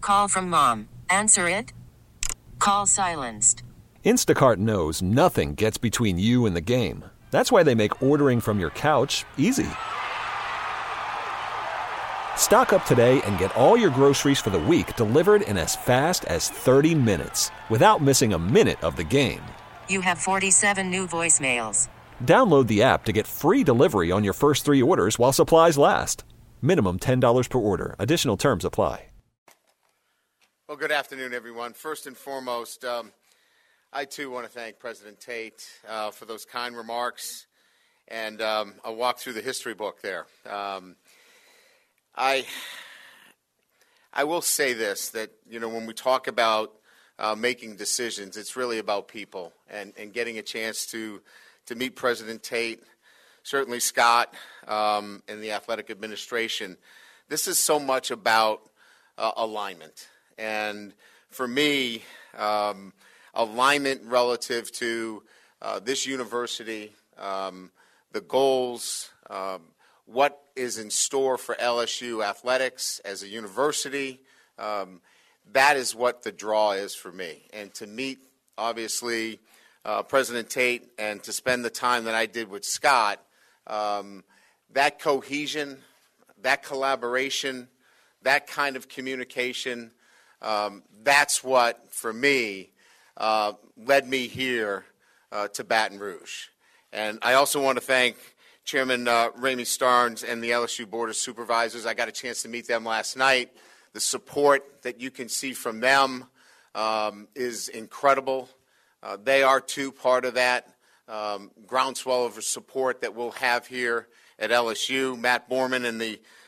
Call from mom. Answer it. Call silenced. Instacart knows nothing gets between you and the game. That's why they make ordering from your couch easy. Stock up today and get all your groceries for the week delivered in as fast as 30 minutes without missing a minute of the game. You have 47 new voicemails. Download the app to get free delivery on your first 3 orders while supplies last. Minimum $10 per order. Additional terms apply. Well, good afternoon, everyone. First and foremost, I, too, want to thank President Tate for those kind remarks, and I'll walk through the history book there. I will say this, that, when we talk about making decisions, it's really about people and getting a chance to meet President Tate, certainly Scott, and the athletic administration. This is so much about alignment. And for me, alignment relative to this university, the goals, what is in store for LSU athletics as a university, that is what the draw is for me. And to meet, obviously, President Tate and to spend the time that I did with Scott, that cohesion, that collaboration, that kind of communication, that's what, for me, led me here to Baton Rouge. And I also want to thank Chairman Ramey Starnes and the LSU Board of Supervisors. I got a chance to meet them last night. The support that you can see from them is incredible. They are, too, part of that groundswell of support that we'll have here at LSU. Matt Borman and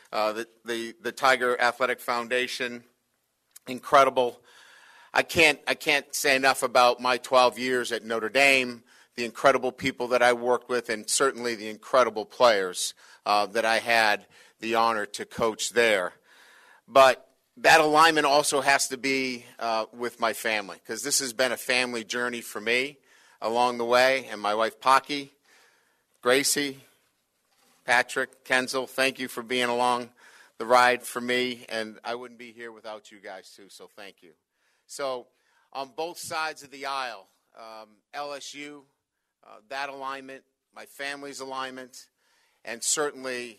the Tiger Athletic Foundation, incredible. I can't say enough about my 12 years at Notre Dame, the incredible people that I worked with, and certainly the incredible players that I had the honor to coach there. But that alignment also has to be with my family, because this has been a family journey for me along the way. And my wife, Pocky, Gracie, Patrick, Kenzel, thank you for being along the ride for me. And I wouldn't be here without you guys, too, so thank you. So on both sides of the aisle, LSU, that alignment, my family's alignment, and certainly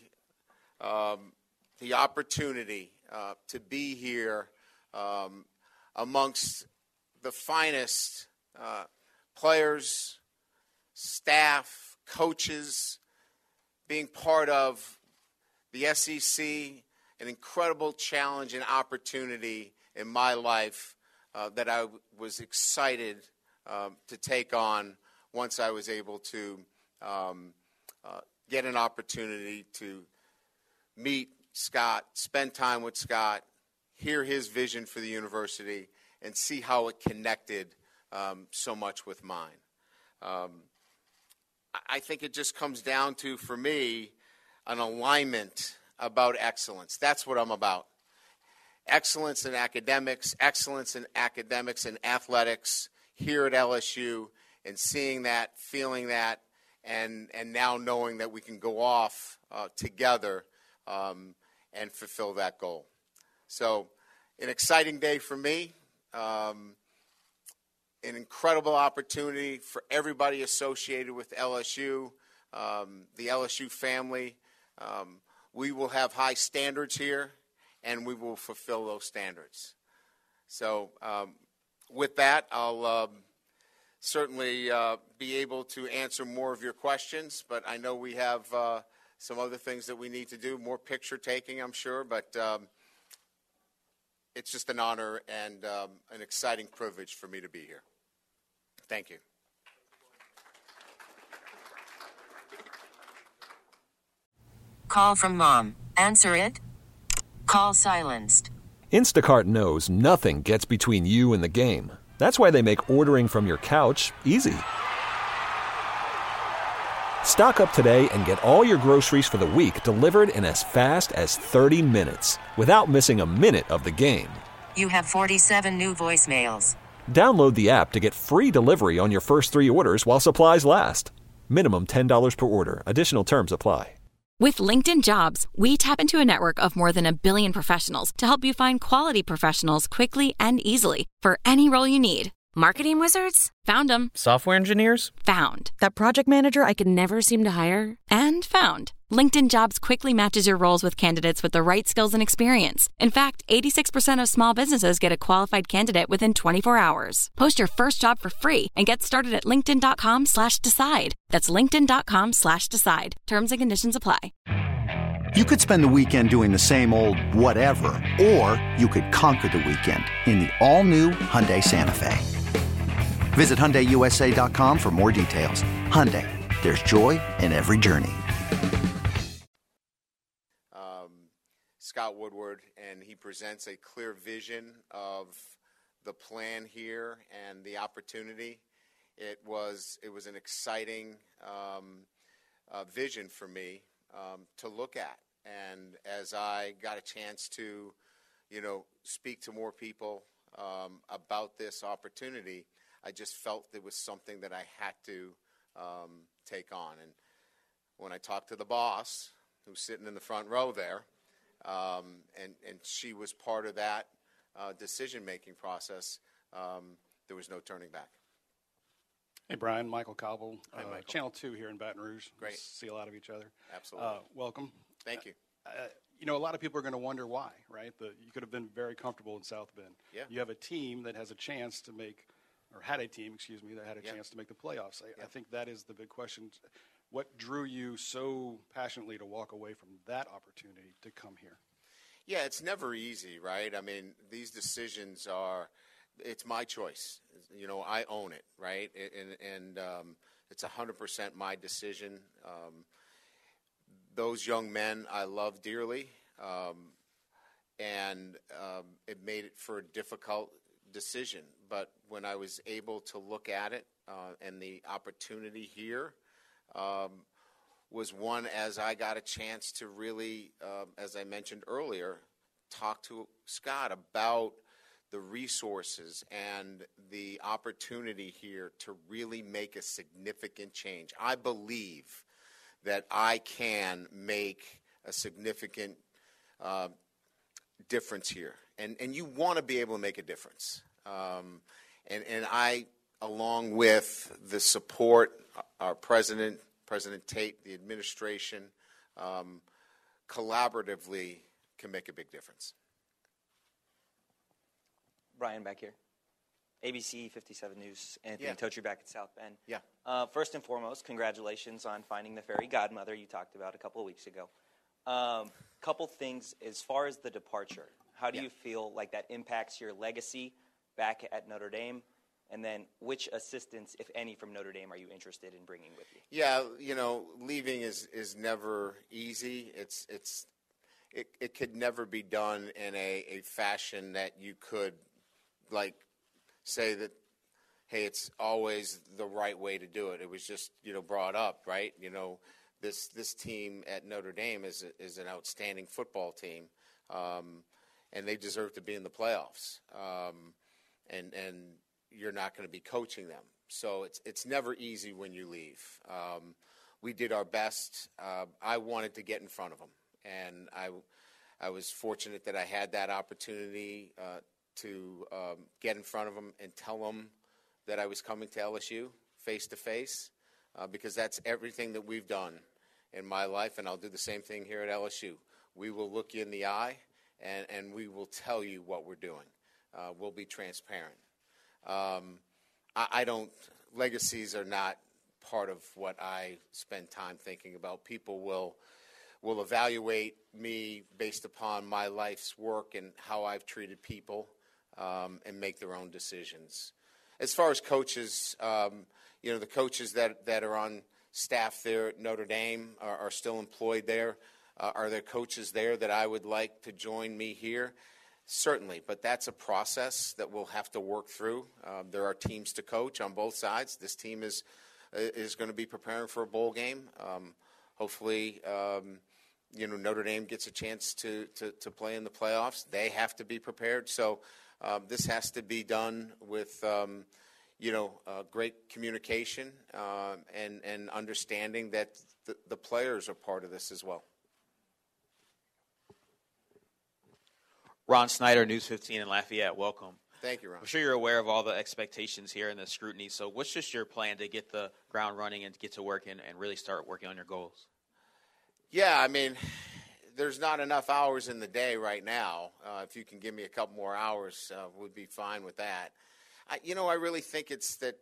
the opportunity to be here amongst the finest players, staff, coaches, being part of the SEC, an incredible challenge and opportunity in my life that I was excited to take on once I was able to get an opportunity to meet Scott, spend time with Scott, hear his vision for the university, and see how it connected so much with mine. I think it just comes down to, for me, an alignment about excellence. That's what I'm about. Excellence in academics and athletics here at LSU, and seeing that, feeling that, and now knowing that we can go off together and fulfill that goal. So, an exciting day for me, an incredible opportunity for everybody associated with LSU, the LSU family. We will have high standards here, and we will fulfill those standards. So, with that, I'll certainly be able to answer more of your questions, but I know we have some other things that we need to do, more picture taking, I'm sure, but it's just an honor and an exciting privilege for me to be here. Thank you. Call from mom. Answer it. Call silenced. Instacart knows nothing gets between you and the game. That's why they make ordering from your couch easy. Stock up today and get all your groceries for the week delivered in as fast as 30 minutes without missing a minute of the game. You have 47 new voicemails. Download the app to get free delivery on your first 3 orders while supplies last. Minimum $10 per order. Additional terms apply. With LinkedIn Jobs, we tap into a network of more than 1 billion professionals to help you find quality professionals quickly and easily for any role you need. Marketing wizards? Found them. Software engineers? Found. That project manager I could never seem to hire? And found. LinkedIn Jobs quickly matches your roles with candidates with the right skills and experience. In fact, 86% of small businesses get a qualified candidate within 24 hours. Post your first job for free and get started at linkedin.com/decide. That's linkedin.com/decide. Terms and conditions apply. You could spend the weekend doing the same old whatever, or you could conquer the weekend in the all-new Hyundai Santa Fe. Visit HyundaiUSA.com for more details. Hyundai, there's joy in every journey. Scott Woodward, and he presents a clear vision of the plan here and the opportunity. It was an exciting vision for me to look at. And as I got a chance to, speak to more people about this opportunity, I just felt it was something that I had to take on. And when I talked to the boss, who's sitting in the front row there, and she was part of that decision-making process, there was no turning back. Hey, Brian, Michael Cobble, Hi, Michael. Channel 2 here in Baton Rouge. Great. We see a lot of each other. Absolutely. Welcome. Thank you. A lot of people are going to wonder why, right? You could have been very comfortable in South Bend. Yeah. You have a team that has a chance to make, or had a team, that had a chance to make the playoffs. I think that is the big question. What drew you so passionately to walk away from that opportunity to come here? Yeah, it's never easy, right? I mean, these decisions it's my choice. I own it, right? And it's 100% my decision. Those young men I love dearly, and it made it for a difficult decision. But when I was able to look at it and the opportunity here, was one as I got a chance to really, as I mentioned earlier, talk to Scott about the resources and the opportunity here to really make a significant change. I believe that I can make a significant difference here. And you want to be able to make a difference. And I, along with the support, our President Tate, the administration, collaboratively can make a big difference. Brian back here. ABC 57 News, Anthony Totri back at South Bend. Yeah. First and foremost, congratulations on finding the fairy godmother you talked about a couple of weeks ago. Couple things as far as the departure. How do you feel like that impacts your legacy back at Notre Dame? And then which assistants, if any, from Notre Dame are you interested in bringing with you? Yeah, leaving is never easy. It could never be done in a fashion that you could, say that, hey, it's always the right way to do it. It was just, brought up, right? This team at Notre Dame is an outstanding football team, and they deserve to be in the playoffs. And you're not going to be coaching them. So it's never easy when you leave. We did our best. I wanted to get in front of them, and I was fortunate that I had that opportunity to get in front of them and tell them that I was coming to LSU face-to-face, because that's everything that we've done in my life, and I'll do the same thing here at LSU. We will look you in the eye, and we will tell you what we're doing. We'll be transparent. Legacies are not part of what I spend time thinking about. People will evaluate me based upon my life's work and how I've treated people, and make their own decisions. As far as coaches, the coaches that are on staff there at Notre Dame are still employed there. Are there coaches there that I would like to join me here? Certainly, but that's a process that we'll have to work through. There are teams to coach on both sides. This team is going to be preparing for a bowl game. Hopefully, Notre Dame gets a chance to play in the playoffs. They have to be prepared. So this has to be done with great communication and understanding that the players are part of this as well. Ron Snyder, News 15 in Lafayette. Welcome. Thank you, Ron. I'm sure you're aware of all the expectations here and the scrutiny. So what's just your plan to get the ground running and to get to work and really start working on your goals? Yeah, I mean, there's not enough hours in the day right now. If you can give me a couple more hours, would be fine with that. I really think it's that,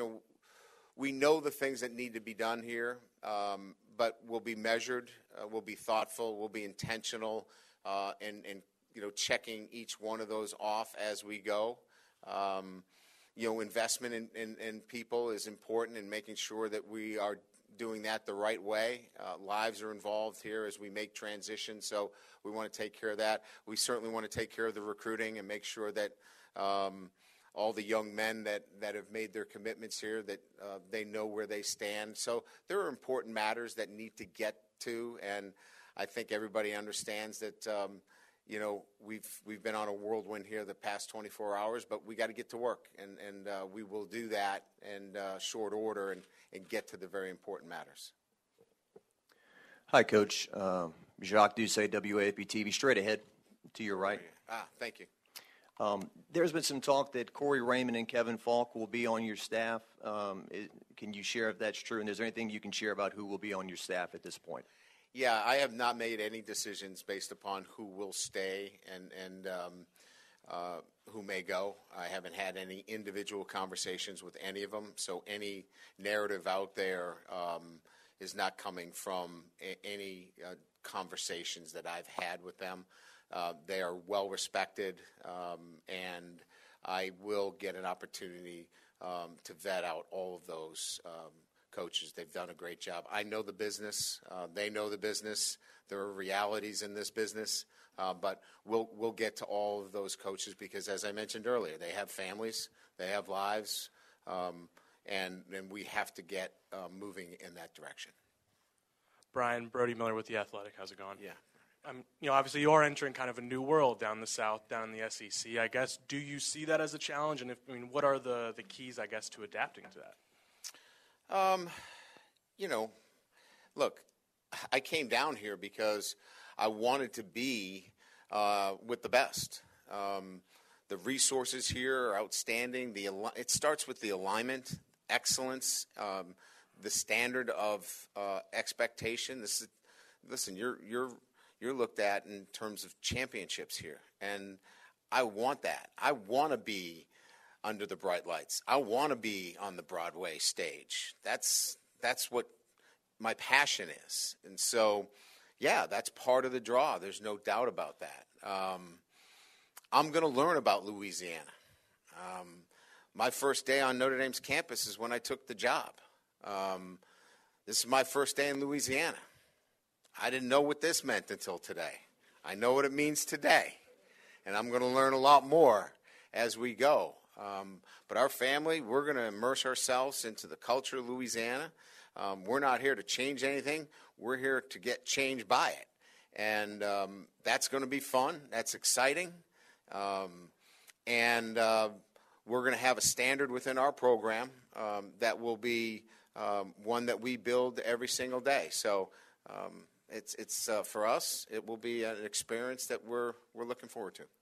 we know the things that need to be done here, but we'll be measured, we'll be thoughtful, we'll be intentional, and checking each one of those off as we go. Investment in people is important, and making sure that we are doing that the right way. Lives are involved here as we make transitions, so we want to take care of that. We certainly want to take care of the recruiting and make sure that all the young men that have made their commitments here, that they know where they stand. So there are important matters that need to get to, and I think everybody understands that we've been on a whirlwind here the past 24 hours, but we got to get to work, and we will do that in short order and get to the very important matters. Hi, Coach. Jacques Doucet, WAFB TV, straight ahead to your right. Thank you. There's been some talk that Corey Raymond and Kevin Falk will be on your staff. Can you share if that's true? And is there anything you can share about who will be on your staff at this point? Yeah, I have not made any decisions based upon who will stay and who may go. I haven't had any individual conversations with any of them, so any narrative out there is not coming from any conversations that I've had with them. They are well respected, and I will get an opportunity to vet out all of those coaches. They've done a great job. I know the business. They know the business. There are realities in this business, but we'll get to all of those coaches because, as I mentioned earlier, they have families, they have lives, and we have to get moving in that direction. Brian, Brody Miller with The Athletic. How's it going? Yeah. Obviously you are entering kind of a new world down the South, down in the SEC. I guess, do you see that as a challenge? And what are the keys, I guess, to adapting to that? Look, I came down here because I wanted to be with the best. The resources here are outstanding. It starts with the alignment, excellence, the standard of expectation. Listen, you're looked at in terms of championships here, and I want that. I want to be under the bright lights. I want to be on the Broadway stage. That's what my passion is. And so, yeah, that's part of the draw. There's no doubt about that. I'm going to learn about Louisiana. My first day on Notre Dame's campus is when I took the job. This is my first day in Louisiana. I didn't know what this meant until today. I know what it means today, and I'm going to learn a lot more as we go. But our family, we're going to immerse ourselves into the culture of Louisiana. We're not here to change anything. We're here to get changed by it. And that's going to be fun. That's exciting. And we're going to have a standard within our program that will be one that we build every single day. So it's for us, it will be an experience that we're looking forward to.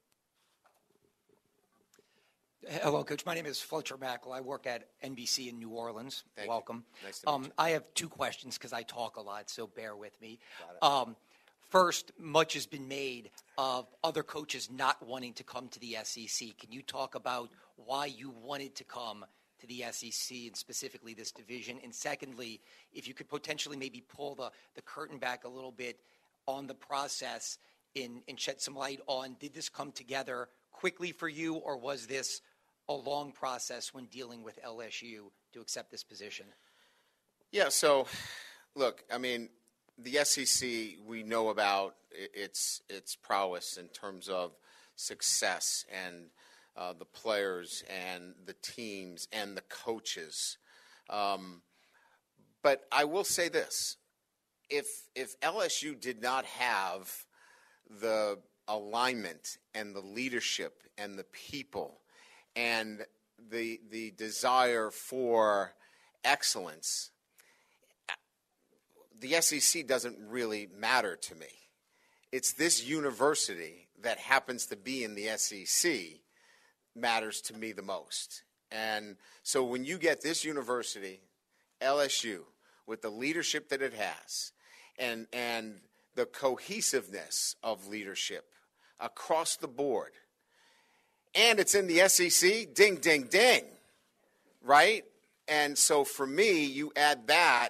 Hello, Coach. My name is Fletcher Mackel. I work at NBC in New Orleans. Thank Welcome. You. Nice to meet you. I have two questions because I talk a lot, so bear with me. First, much has been made of other coaches not wanting to come to the SEC. Can you talk about why you wanted to come to the SEC and specifically this division? And secondly, if you could potentially maybe pull the curtain back a little bit on the process and shed some light on, did this come together quickly for you, or was this a long process when dealing with LSU to accept this position? Yeah, so, look, I mean, the SEC, we know about its prowess in terms of success and the players and the teams and the coaches. But I will say this. If LSU did not have the alignment and the leadership and the people and the desire for excellence, the SEC doesn't really matter to me. It's this university that happens to be in the SEC matters to me the most. And so when you get this university, LSU, with the leadership that it has, and the cohesiveness of leadership across the board, and it's in the SEC, ding, ding, ding, right? And so for me, you add that,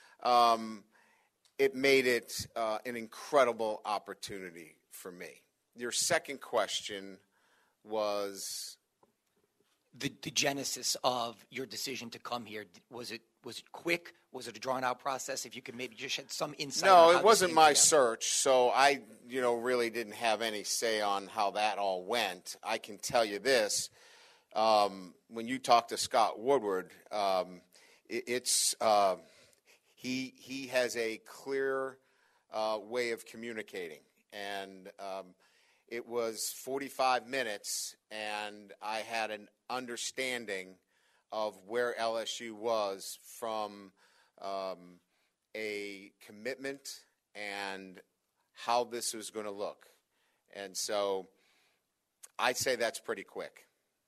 it made it an incredible opportunity for me. Your second question was the genesis of your decision to come here. Was it quick? Was it a drawn-out process? If you could maybe just shed some insight. No, on how it wasn't my together. search, so I, really didn't have any say on how that all went. I can tell you this: when you talk to Scott Woodward, he has a clear way of communicating, and it was 45 minutes, and I had an understanding of where LSU was from a commitment and how this was going to look. And so I'd say that's pretty quick.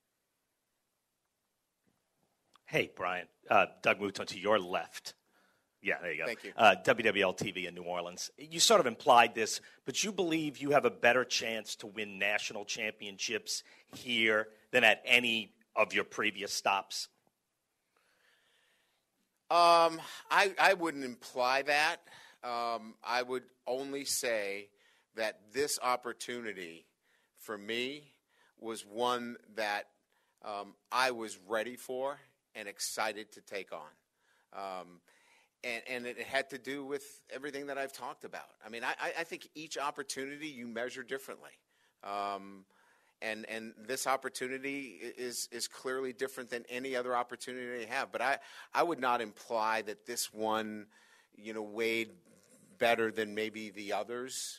Hey, Brian. Doug Mouton to your left. Yeah, there you go. Thank you. WWL TV in New Orleans. You sort of implied this, but you believe you have a better chance to win national championships here than at any of your previous stops? I wouldn't imply that. I would only say that this opportunity for me was one that I was ready for and excited to take on. And it had to do with everything that I've talked about. I mean, I think each opportunity you measure differently. And this opportunity is clearly different than any other opportunity they have. But I would not imply that this one, weighed better than maybe the others.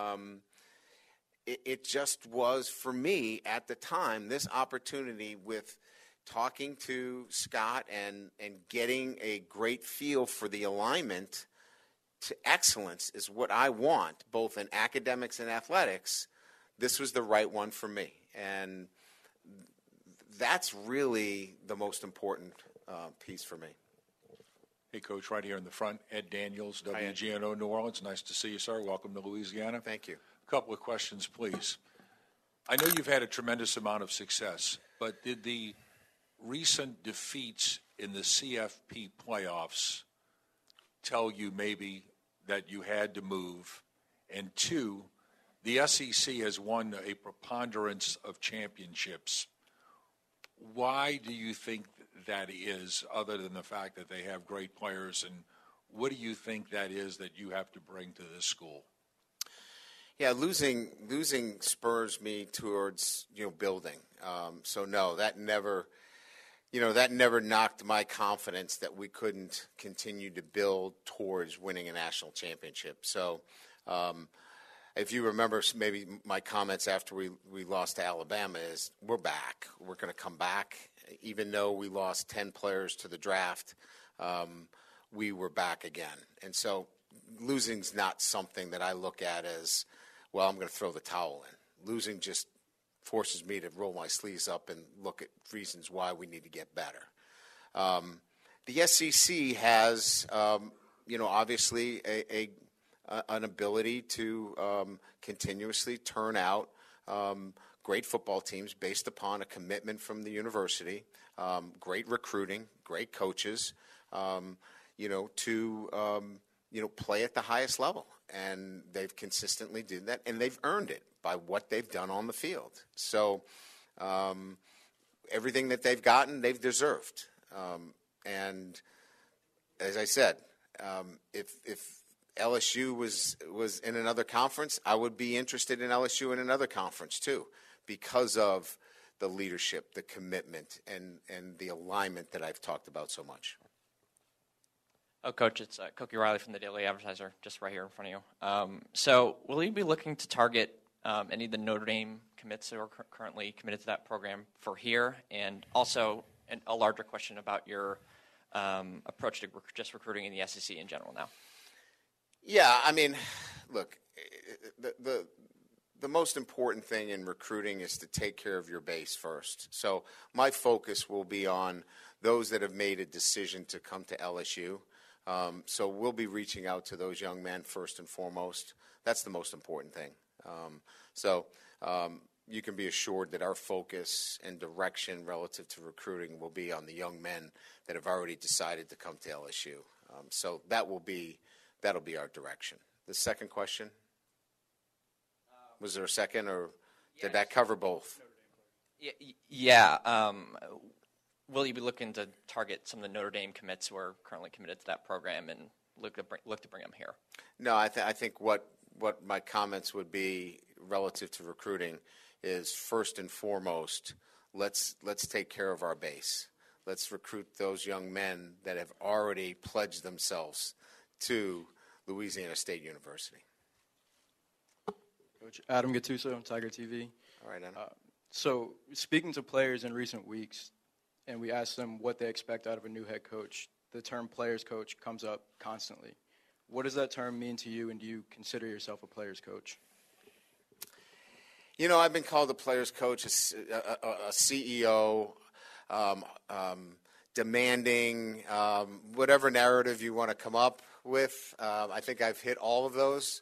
It just was, for me, at the time, this opportunity with talking to Scott and getting a great feel for the alignment to excellence is what I want, both in academics and athletics. This was the right one for me. And that's really the most important piece for me. Hey, Coach, right here in the front, Ed Daniels, WGNO New Orleans. Nice to see you, sir. Welcome to Louisiana. Thank you. A couple of questions, please. I know you've had a tremendous amount of success, but did the recent defeats in the CFP playoffs tell you maybe that you had to move? And two, the SEC has won a preponderance of championships. Why do you think that is, other than the fact that they have great players, and what do you think that is that you have to bring to this school? Yeah, losing spurs me towards building. So no, that never knocked my confidence that we couldn't continue to build towards winning a national championship. So if you remember, maybe my comments after we lost to Alabama is we're back. We're going to come back. Even though we lost 10 players to the draft, we were back again. And so losing's not something that I look at as, well, I'm going to throw the towel in. Losing just forces me to roll my sleeves up and look at reasons why we need to get better. The SEC has, obviously an ability to continuously turn out great football teams based upon a commitment from the university, great recruiting, great coaches, to play at the highest level. And they've consistently done that, and they've earned it by what they've done on the field. So everything that they've gotten, they've deserved. And as I said, if LSU was in another conference, I would be interested in LSU in another conference too, because of the leadership, the commitment, and the alignment that I've talked about so much. Oh, Coach, it's Koki Riley from the Daily Advertiser, just right here in front of you. So will you be looking to target any of the Notre Dame commits who are currently committed to that program for here? And also a larger question about your approach to just recruiting in the SEC in general now. Yeah, I mean, look, the the most important thing in recruiting is to take care of your base first. So my focus will be on those that have made a decision to come to LSU. So we'll be reaching out to those young men first and foremost. That's the most important thing. You can be assured that our focus and direction relative to recruiting will be on the young men that have already decided to come to LSU. So that'll be our direction. The second question? Was there a second, or did that cover both? Yeah. Will you be looking to target some of the Notre Dame commits who are currently committed to that program and look to bring them here? No, I think what my comments would be relative to recruiting is first and foremost, let's take care of our base. Let's recruit those young men that have already pledged themselves to Louisiana State University. Coach Adam Gattuso, Tiger TV. All right, Adam. So speaking to players in recent weeks, and we asked them what they expect out of a new head coach, the term players coach comes up constantly. What does that term mean to you, and do you consider yourself a players coach? You know, I've been called a players coach, a CEO, demanding, whatever narrative you want to come up with. I think I've hit all of those.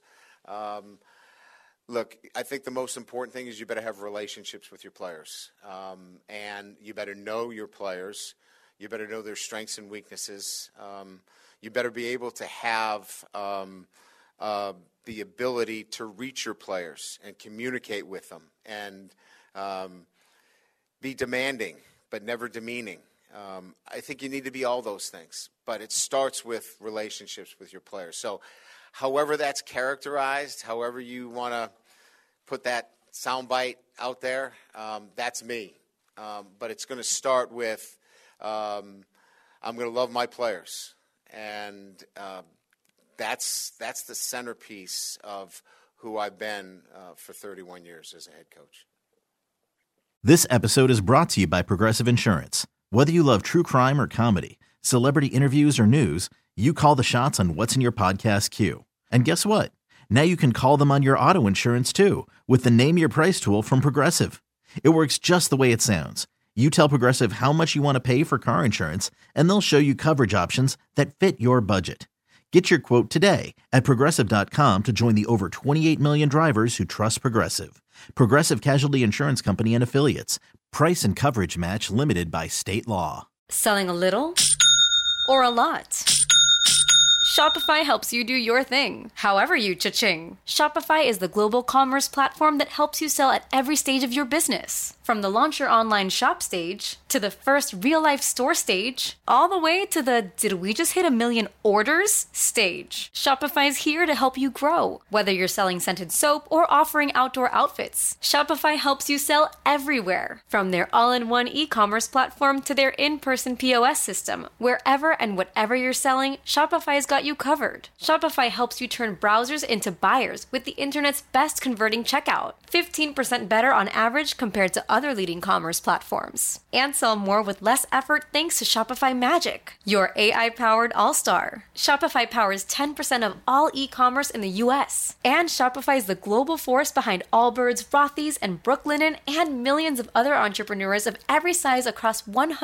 Look, I think the most important thing is you better have relationships with your players, and you better know your players. You better know their strengths and weaknesses. You better be able to have the ability to reach your players and communicate with them and be demanding but never demeaning. I think you need to be all those things, but it starts with relationships with your players. So however that's characterized, however you want to put that soundbite out there, that's me. But it's going to start with I'm going to love my players, and that's the centerpiece of who I've been for 31 years as a head coach. This episode is brought to you by Progressive Insurance. Whether you love true crime or comedy, celebrity interviews or news, you call the shots on what's in your podcast queue. And guess what? Now you can call them on your auto insurance too with the Name Your Price tool from Progressive. It works just the way it sounds. You tell Progressive how much you want to pay for car insurance, and they'll show you coverage options that fit your budget. Get your quote today at Progressive.com to join the over 28 million drivers who trust Progressive. Progressive Casualty Insurance Company and Affiliates. Price and coverage match limited by state law. Selling a little or a lot? Shopify helps you do your thing, however you cha-ching. Shopify is the global commerce platform that helps you sell at every stage of your business. From the launch your online shop stage, to the first real-life store stage, all the way to the did we just hit 1 million orders stage. Shopify's here to help you grow. Whether you're selling scented soap or offering outdoor outfits, Shopify helps you sell everywhere. From their all-in-one e-commerce platform to their in-person POS system, wherever and whatever you're selling, Shopify's got you covered. Shopify helps you turn browsers into buyers with the internet's best converting checkout. 15% better on average compared to other leading commerce platforms. And sell more with less effort thanks to Shopify Magic, your AI-powered all-star. Shopify powers 10% of all e-commerce in the U.S. And Shopify is the global force behind Allbirds, Rothy's, and Brooklinen, and millions of other entrepreneurs of every size across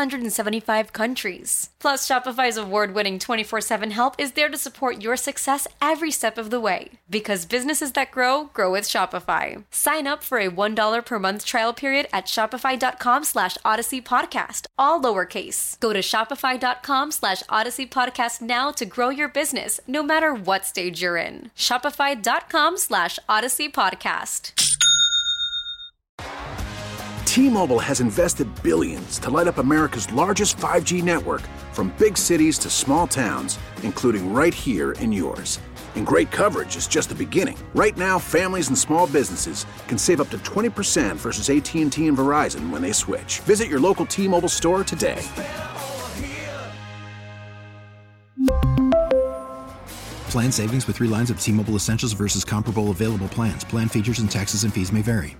175 countries. Plus, Shopify's award-winning 24/7 help is there to support your success every step of the way. Because businesses that grow, grow with Shopify. Sign up for a $1 per month trial period at shopify.com/Odyssey Podcast, all lowercase. Go to shopify.com/Odyssey Podcast now to grow your business, no matter what stage you're in. Shopify.com/Odyssey Podcast. T-Mobile has invested billions to light up America's largest 5G network, from big cities to small towns, including right here in yours. And great coverage is just the beginning. Right now, families and small businesses can save up to 20% versus AT&T and Verizon when they switch. Visit your local T-Mobile store today. Plan savings with 3 lines of T-Mobile Essentials versus comparable available plans. Plan features and taxes and fees may vary.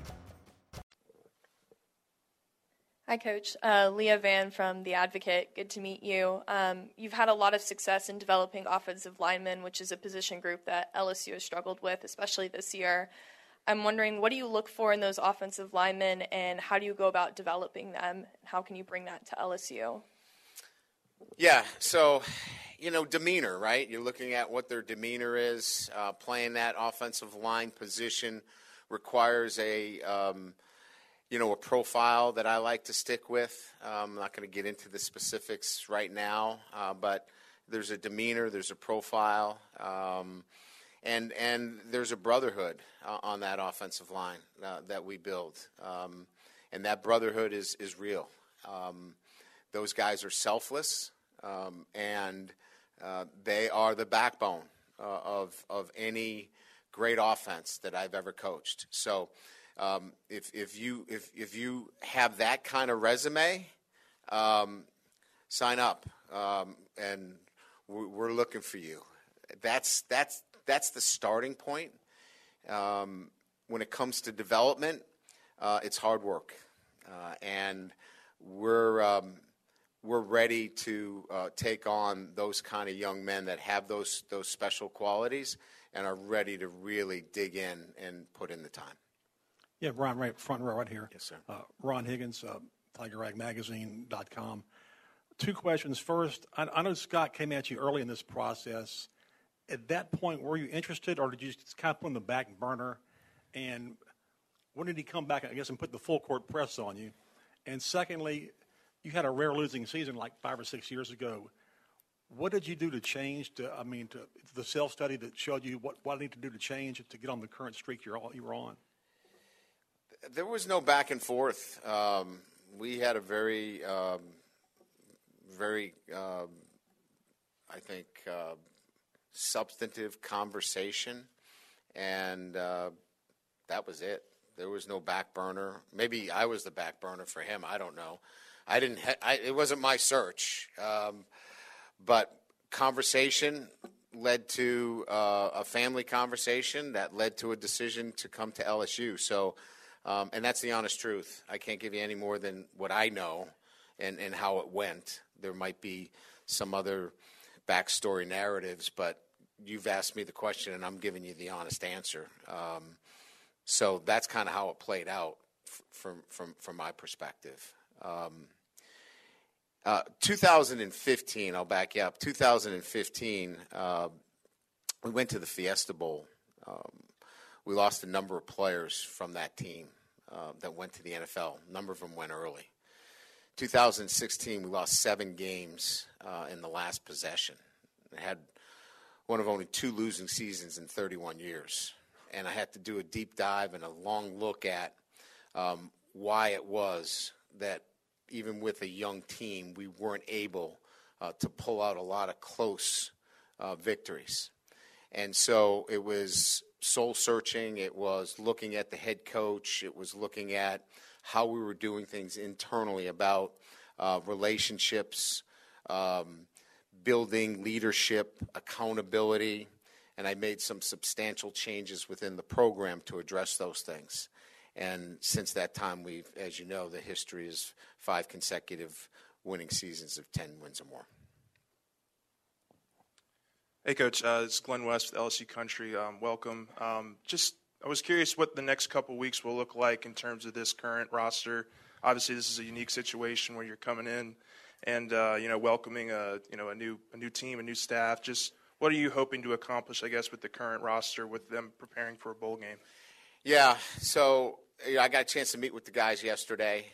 Hi, Coach. Leah Van from The Advocate. Good to meet you. You've had a lot of success in developing offensive linemen, which is a position group that LSU has struggled with, especially this year. I'm wondering, what do you look for in those offensive linemen, and how do you go about developing them? How can you bring that to LSU? Yeah, so, demeanor, right? You're looking at what their demeanor is. Playing that offensive line position requires a profile that I like to stick with. I'm not going to get into the specifics right now, but there's a demeanor, there's a profile, and there's a brotherhood on that offensive line that we build. And that brotherhood is real. Those guys are selfless, and they are the backbone of any great offense that I've ever coached. So if you have that kind of resume, sign up, and we're looking for you. That's the starting point. When it comes to development, it's hard work, and we're ready to take on those kind of young men that have those special qualities and are ready to really dig in and put in the time. Yeah, Ron, right front row right here. Yes, sir. Ron Higgins, TigerRagMagazine.com. 2 questions. First, I know Scott came at you early in this process. At that point, were you interested, or did you just kind of put on the back burner? And when did he come back, I guess, and put the full court press on you? And secondly, you had a rare losing season like 5 or 6 years ago. What did you do to change? To the self-study that showed you what I need to do to change to get on the current streak you were on? There was no back and forth. We had a very, I think, substantive conversation, and that was it. There was no back burner. Maybe I was the back burner for him. I don't know. It wasn't my search, but conversation led to a family conversation that led to a decision to come to LSU. So, and that's the honest truth. I can't give you any more than what I know and how it went. There might be some other backstory narratives, but you've asked me the question, and I'm giving you the honest answer. So that's kind of how it played out from my perspective. 2015, I'll back you up. 2015, we went to the Fiesta Bowl. We lost a number of players from that team that went to the NFL. A number of them went early. 2016, we lost 7 games in the last possession. I had one of only 2 losing seasons in 31 years. And I had to do a deep dive and a long look at why it was that even with a young team, we weren't able to pull out a lot of close victories. And so it was soul-searching. It was looking at the head coach. It was looking at how we were doing things internally about relationships, building leadership, accountability, and I made some substantial changes within the program to address those things. And since that time, we've, as you know, the history is 5 consecutive winning seasons of 10 wins or more. Hey, Coach. It's Glenn West with LSU Country. Welcome. I was curious what the next couple weeks will look like in terms of this current roster. Obviously, this is a unique situation where you're coming in and welcoming a new team, a new staff. Just what are you hoping to accomplish, I guess, with the current roster, with them preparing for a bowl game? Yeah, so I got a chance to meet with the guys yesterday.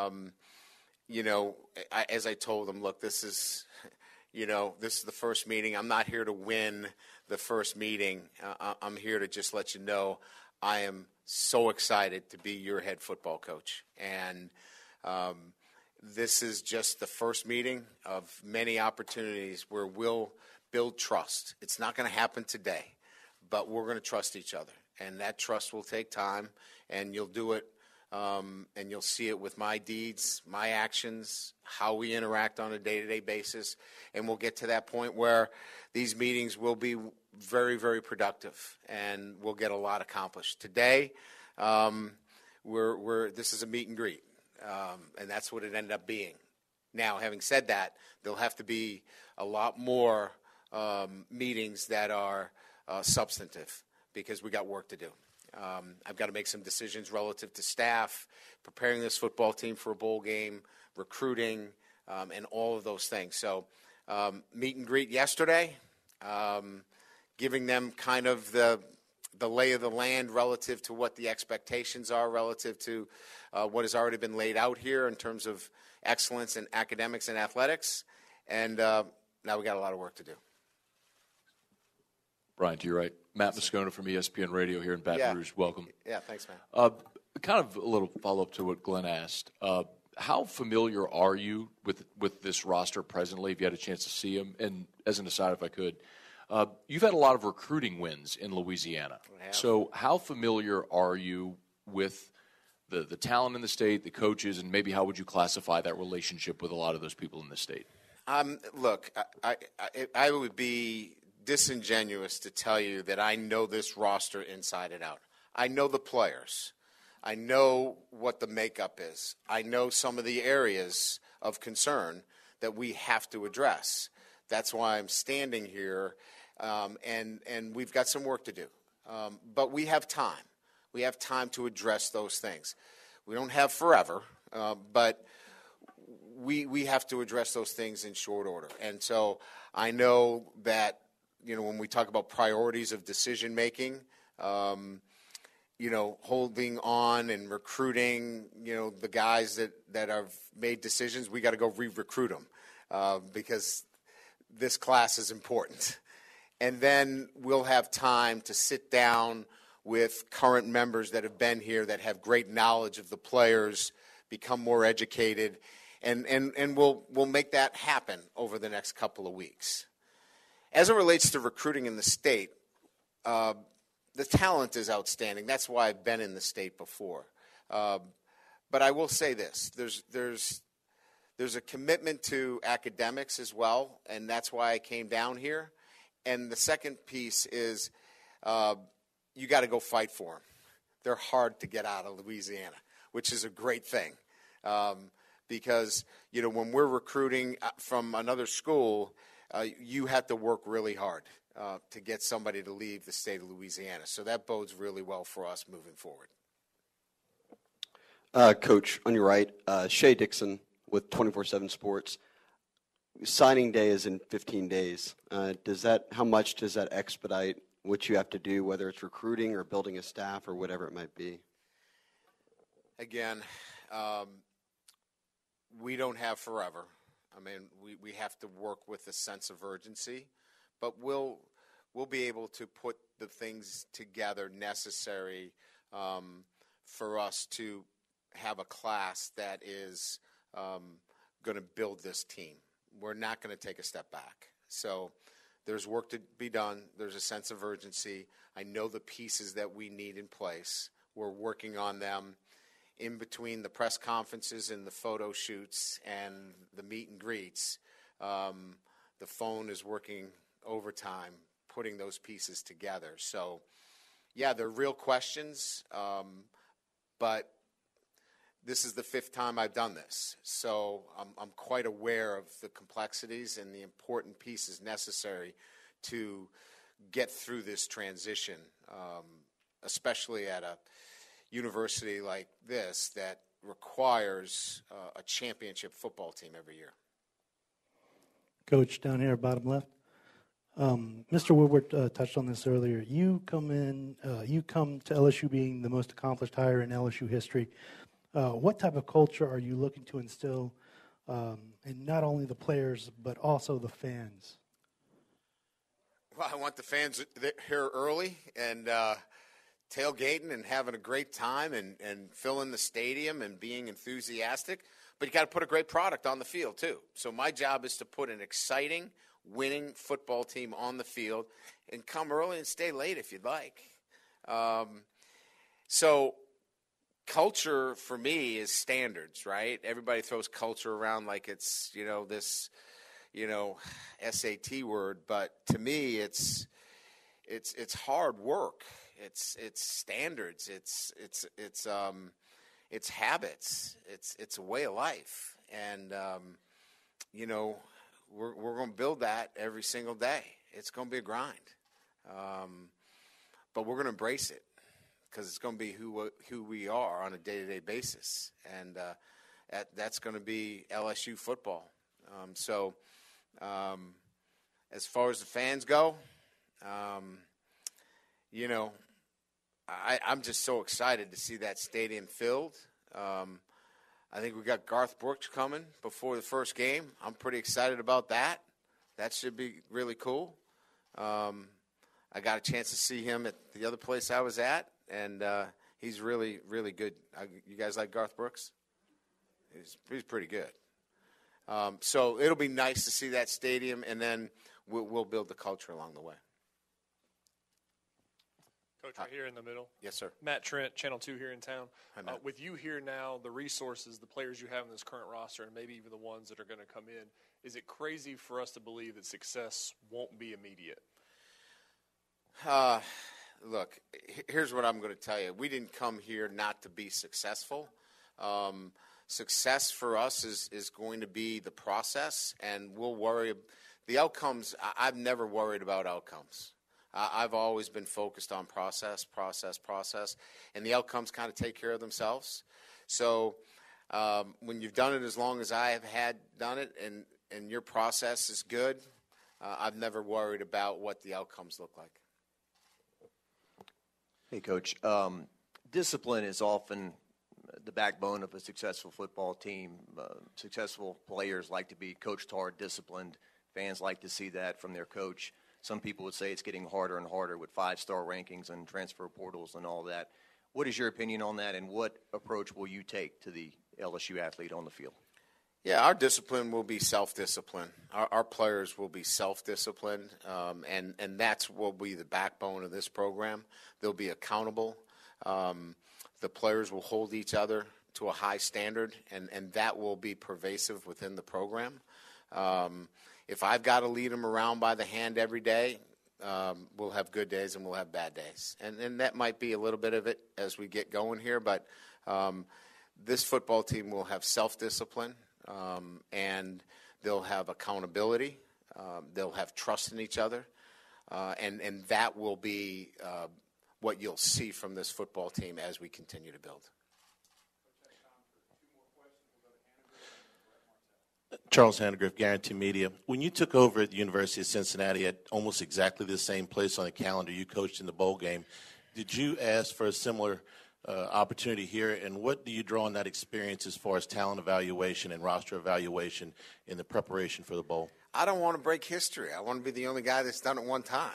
As I told them, look, this is the first meeting. I'm not here to win the first meeting. I'm here to just let you know I am so excited to be your head football coach. And this is just the first meeting of many opportunities where we'll build trust. It's not going to happen today, but we're going to trust each other. And that trust will take time, and you'll do it, and you'll see it with my deeds, my actions, how we interact on a day-to-day basis. And we'll get to that point where these meetings will be very, very productive, and we'll get a lot accomplished. Today, this is a meet and greet, and that's what it ended up being. Now, having said that, there'll have to be a lot more meetings that are substantive, because we got work to do. I've got to make some decisions relative to staff, preparing this football team for a bowl game, recruiting, and all of those things. So meet and greet yesterday, giving them kind of the lay of the land relative to what the expectations are, relative to what has already been laid out here in terms of excellence in academics and athletics. And now we got a lot of work to do. Brian, to your right. Matt Moscona from ESPN Radio here in Baton Rouge. Welcome. Yeah, thanks, man. Kind of a little follow-up to what Glenn asked. How familiar are you with this roster presently, if you had a chance to see them? And as an aside, if I could, you've had a lot of recruiting wins in Louisiana. So how familiar are you with the talent in the state, the coaches, and maybe how would you classify that relationship with a lot of those people in the state? Look, I would be disingenuous to tell you that I know this roster inside and out. I know the players. I know what the makeup is. I know some of the areas of concern that we have to address. That's why I'm standing here, and we've got some work to do. But we have time. We have time to address those things. We don't have forever, but we have to address those things in short order. And so I know that, when we talk about priorities of decision making, holding on and recruiting, the guys that have made decisions, we got to go re-recruit them because this class is important. And then we'll have time to sit down with current members that have been here that have great knowledge of the players, become more educated, and we'll make that happen over the next couple of weeks. As it relates to recruiting in the state, the talent is outstanding. That's why I've been in the state before. But I will say this: there's a commitment to academics as well, and that's why I came down here. And the second piece is you got to go fight for them. They're hard to get out of Louisiana, which is a great thing. Because, when we're recruiting from another school, you have to work really hard to get somebody to leave the state of Louisiana. So that bodes really well for us moving forward. Coach, on your right, Shea Dixon with 24/7 Sports. Signing day is in 15 days. How much does that expedite what you have to do, whether it's recruiting or building a staff or whatever it might be? Again, we don't have forever. I mean, we have to work with a sense of urgency, but we'll be able to put the things together necessary for us to have a class that is going to build this team. We're not going to take a step back. So there's work to be done. There's a sense of urgency. I know the pieces that we need in place. We're working on them. In between the press conferences and the photo shoots and the meet and greets, the phone is working overtime, putting those pieces together. So, yeah, they're real questions, but this is the 5th time I've done this. So I'm quite aware of the complexities and the important pieces necessary to get through this transition, especially at a university like this that requires a championship football team every year. Coach, down here, bottom left. Mr. Woodward touched on this earlier. You come to LSU being the most accomplished hire in LSU history. What type of culture are you looking to instill in not only the players but also the fans? Well, I want the fans here early and tailgating and having a great time and filling the stadium and being enthusiastic. But you got to put a great product on the field, too. So my job is to put an exciting, winning football team on the field and come early and stay late if you'd like. So culture for me is standards, right? Everybody throws culture around like it's, this, SAT word. But to me, it's hard work. It's standards. It's habits. It's a way of life, and we're going to build that every single day. It's going to be a grind, but we're going to embrace it because it's going to be who we are on a day-to-day basis, and that's going to be LSU football. As far as the fans go, I'm just so excited to see that stadium filled. I think we got Garth Brooks coming before the first game. I'm pretty excited about that. That should be really cool. I got a chance to see him at the other place I was at, and he's really, really good. You guys like Garth Brooks? He's pretty good. So it'll be nice to see that stadium, and then we'll build the culture along the way. Coach, right here in the middle. Yes, sir. Matt Trent, Channel 2 here in town. Hi, Matt. With you here now, the resources, the players you have in this current roster, and maybe even the ones that are going to come in, is it crazy for us to believe that success won't be immediate? Look, here's what I'm going to tell you. We didn't come here not to be successful. Success for us is going to be the process, and we'll worry. The outcomes, I've never worried about outcomes. I've always been focused on process, and the outcomes kind of take care of themselves. So when you've done it as long as I have done it, and your process is good, I've never worried about what the outcomes look like. Hey, Coach. Discipline is often the backbone of a successful football team. Successful players like to be coached hard, disciplined. Fans like to see that from their coach. Some people would say it's getting harder and harder with 5-star rankings and transfer portals and all that. What is your opinion on that, and what approach will you take to the LSU athlete on the field? Yeah, our discipline will be self-discipline. Our players will be self-disciplined, and that's what will be the backbone of this program. They'll be accountable. The players will hold each other to a high standard, and that will be pervasive within the program. If I've got to lead them around by the hand every day, we'll have good days and we'll have bad days. And that might be a little bit of it as we get going here, but this football team will have self-discipline, and they'll have accountability. They'll have trust in each other, and that will be what you'll see from this football team as we continue to build. Charles Handegriff, Guarantee Media. When you took over at the University of Cincinnati at almost exactly the same place on the calendar you coached in the bowl game, did you ask for a similar opportunity here? And what do you draw on that experience as far as talent evaluation and roster evaluation in the preparation for the bowl? I don't want to break history. I want to be the only guy that's done it one time.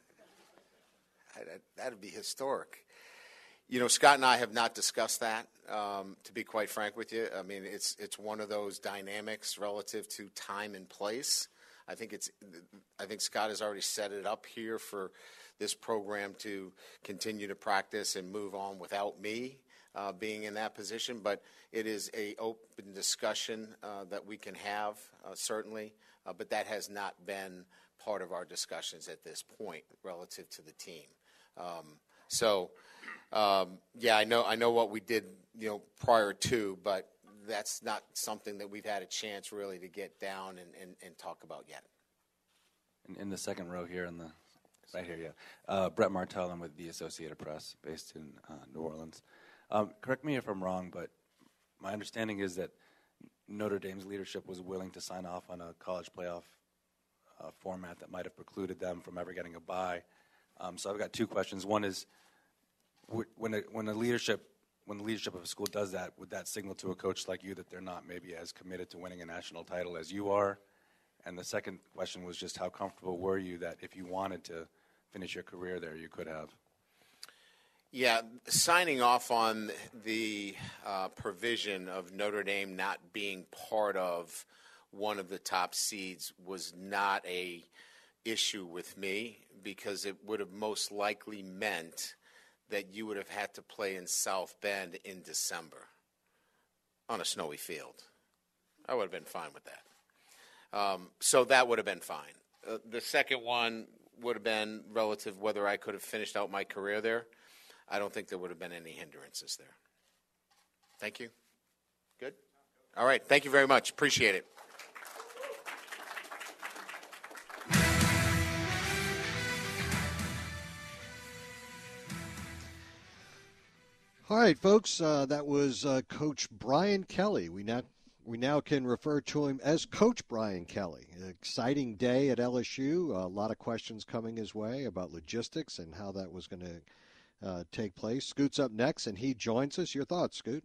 That would be historic. You know, Scott and I have not discussed that, to be quite frank with you. I mean, it's one of those dynamics relative to time and place. I think Scott has already set it up here for this program to continue to practice and move on without me being in that position. But it is an open discussion that we can have, certainly. But that has not been part of our discussions at this point relative to the team. Yeah, I know what we did, prior to, but that's not something that we've had a chance really to get down and talk about yet. In the second row here, right here, yeah. Brett Martell, I'm with the Associated Press, based in New Orleans. Correct me if I'm wrong, but my understanding is that Notre Dame's leadership was willing to sign off on a college playoff format that might have precluded them from ever getting a bye. So I've got two questions. One is, when the leadership of a school does that, would that signal to a coach like you that they're not maybe as committed to winning a national title as you are? And the second question was just how comfortable were you that if you wanted to finish your career there, you could have? Yeah, signing off on the provision of Notre Dame not being part of one of the top seeds was not a issue with me, because it would have most likely meant that you would have had to play in South Bend in December on a snowy field. I would have been fine with that. So that would have been fine. The second one would have been relative whether I could have finished out my career there. I don't think there would have been any hindrances there. Thank you. Good? All right. Thank you very much. Appreciate it. All right, folks, that was Coach Brian Kelly. We now can refer to him as Coach Brian Kelly. An exciting day at LSU. A lot of questions coming his way about logistics and how that was going to take place. Scoot's up next, and he joins us. Your thoughts, Scoot?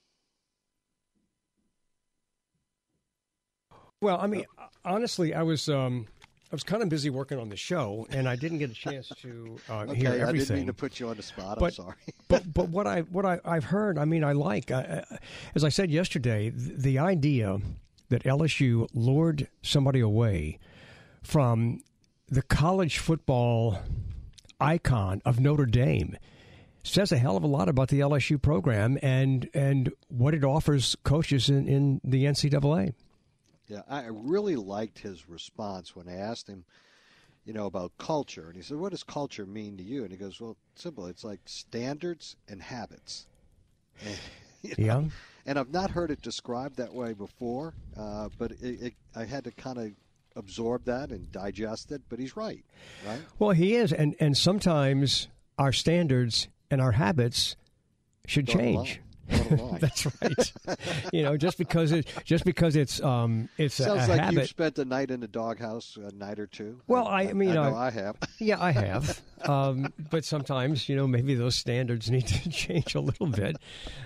Well, I mean, honestly, I was kind of busy working on the show, and I didn't get a chance to hear everything. I didn't mean to put you on the spot. I'm sorry. but what I've heard, I mean, I like. As I said yesterday, the idea that LSU lured somebody away from the college football icon of Notre Dame says a hell of a lot about the LSU program and what it offers coaches in the NCAA. Yeah, I really liked his response when I asked him, about culture. And he said, what does culture mean to you? And he goes, well, simple. It's like standards and habits. And, yeah. And I've not heard it described that way before, but I had to kind of absorb that and digest it. But he's right? Well, he is. And sometimes our standards and our habits should change. That's right. Just because it's sounds a like habit. You've spent the night in the doghouse a night or two. Well, I mean, I have. Yeah, I have. But sometimes, maybe those standards need to change a little bit.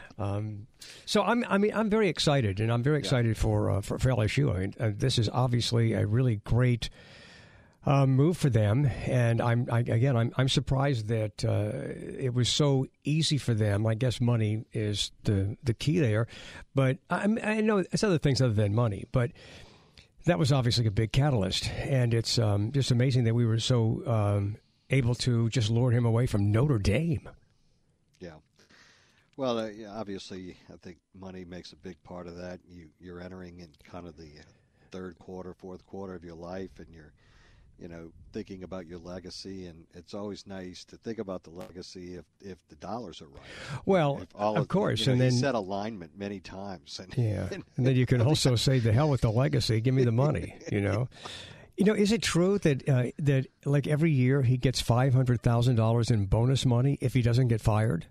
So I'm very excited, and I'm very excited for LSU. I mean, this is obviously a really great move for them, and I'm surprised that it was so easy for them. I guess money is the key there, but I know it's other things other than money, but that was obviously a big catalyst, and it's just amazing that we were so able to just lure him away from Notre Dame. Yeah. Well, obviously, I think money makes a big part of that. You're entering in kind of the third quarter, fourth quarter of your life, and you're thinking about your legacy, and it's always nice to think about the legacy if the dollars are right. Well, of course, and then he said alignment many times. And, and then you can also say, "The hell with the legacy, give me the money." Is it true that that like every year he gets $500,000 in bonus money if he doesn't get fired?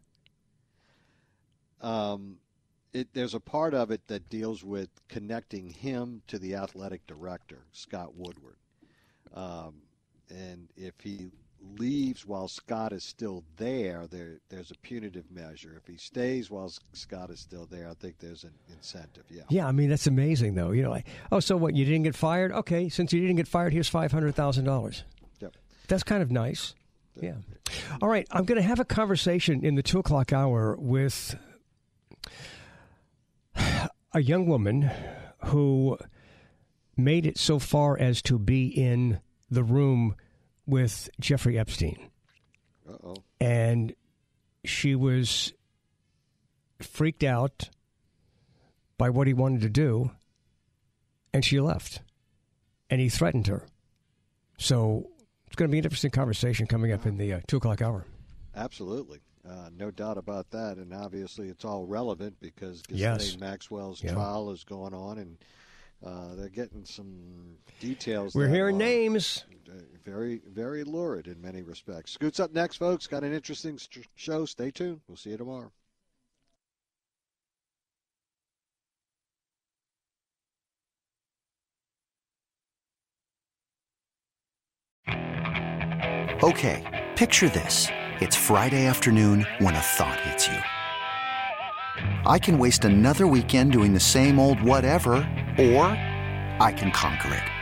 There's a part of it that deals with connecting him to the athletic director, Scott Woodward. And if he leaves while Scott is still there's a punitive measure. If he stays while Scott is still there, I think there's an incentive. Yeah. Yeah, I mean that's amazing though. So what? You didn't get fired? Okay, since you didn't get fired, here's $500,000. Yep. That's kind of nice. Yeah. All right, I'm going to have a conversation in the 2:00 hour with a young woman who made it so far as to be in the room with Jeffrey Epstein. Uh-oh. And she was freaked out by what he wanted to do, and she left. And he threatened her. So it's going to be an interesting conversation coming up in the 2:00 hour. Absolutely. No doubt about that. And obviously it's all relevant because Ghislaine Maxwell's trial is going on, and they're getting some details. We're hearing names. Very, very lurid in many respects. Scoot's up next, folks. Got an interesting show. Stay tuned. We'll see you tomorrow. Okay, picture this. It's Friday afternoon when a thought hits you. I can waste another weekend doing the same old whatever, or I can conquer it.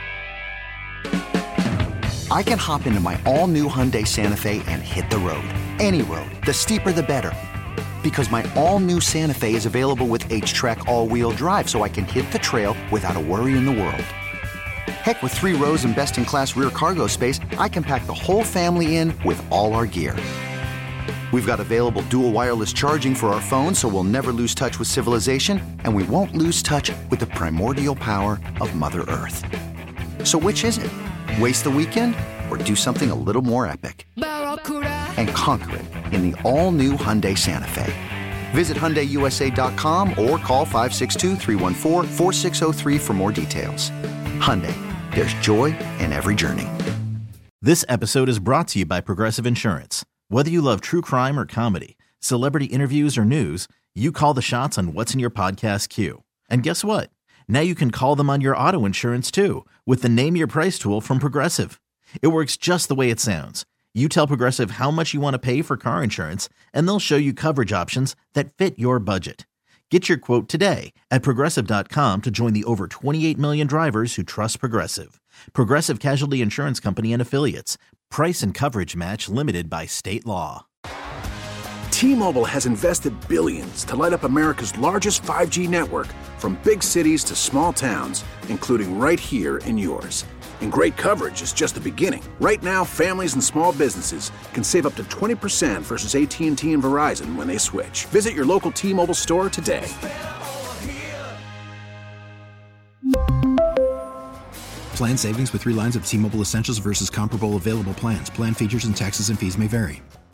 I can hop into my all-new Hyundai Santa Fe and hit the road. Any road. The steeper, the better. Because my all-new Santa Fe is available with H-Track all-wheel drive, so I can hit the trail without a worry in the world. Heck, with 3 rows and best-in-class rear cargo space, I can pack the whole family in with all our gear. We've got available dual wireless charging for our phones, so we'll never lose touch with civilization, and we won't lose touch with the primordial power of Mother Earth. So which is it? Waste the weekend or do something a little more epic? And conquer it in the all-new Hyundai Santa Fe. Visit HyundaiUSA.com or call 562-314-4603 for more details. Hyundai, there's joy in every journey. This episode is brought to you by Progressive Insurance. Whether you love true crime or comedy, celebrity interviews, or news, you call the shots on what's in your podcast queue. And guess what? Now you can call them on your auto insurance too with the Name Your Price tool from Progressive. It works just the way it sounds. You tell Progressive how much you want to pay for car insurance, and they'll show you coverage options that fit your budget. Get your quote today at Progressive.com to join the over 28 million drivers who trust Progressive. Progressive Casualty Insurance Company and Affiliates. Price and coverage match limited by state law. T-Mobile has invested billions to light up America's largest 5G network, from big cities to small towns, including right here in yours. And great coverage is just the beginning. Right now, families and small businesses can save up to 20% versus AT&T and Verizon when they switch. Visit your local T-Mobile store today. Plan savings with 3 lines of T-Mobile Essentials versus comparable available plans. Plan features and taxes and fees may vary.